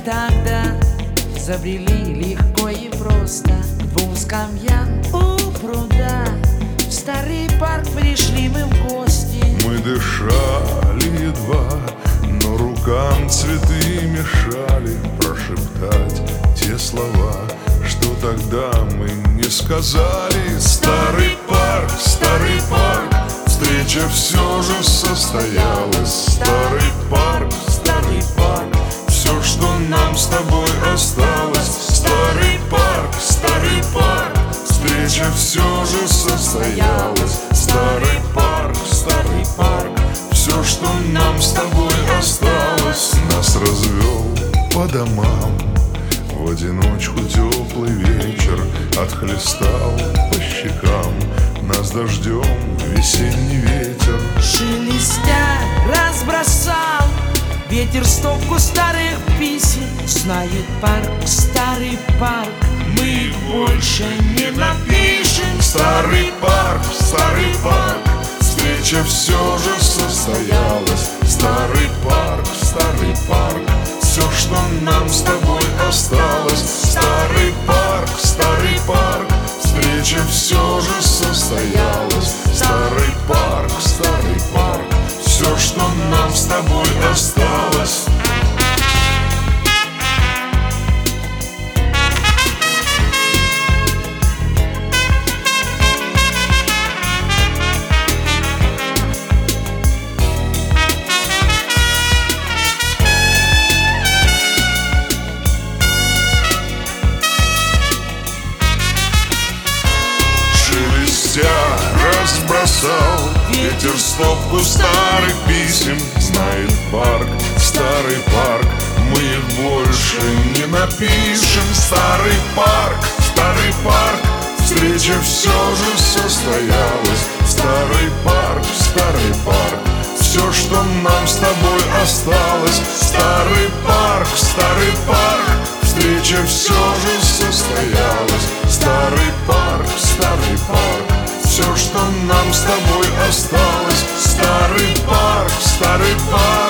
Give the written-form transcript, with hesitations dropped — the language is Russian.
тогда забрели легко и просто к двум скамьям у пруда. В старый парк пришли мы в гости. Мы дышали едва, но рукам цветы мешали прошептать те слова, что тогда мы не сказали. Старый парк, встреча все же состоялась. Старый парк, все, что нам с тобой осталось. Старый парк, встреча все же состоялась. Старый парк, все, что нам с тобой осталось. Нас развел по домам в одиночку теплый вечер, отхлестал по щекам нас дождем весенний ветер. Шелестя разбросал ветер стопку старых писем. Знает парк, старый парк, мы их больше не напишем. Старый парк, встреча все же состоялась. Старый парк, все, что нам с тобой осталось. Старый парк, встреча все же состоялась. Старый парк, все, что нам с тобой осталось. Разбросал ветер стопку старых писем. Знает парк, старый парк, мы их больше не напишем. Старый парк, встреча все же состоялась. Старый парк, все, что нам с тобой осталось. Старый парк, встреча все же состоялась. Старый парк, все, что нам с тобой осталось. Старый парк,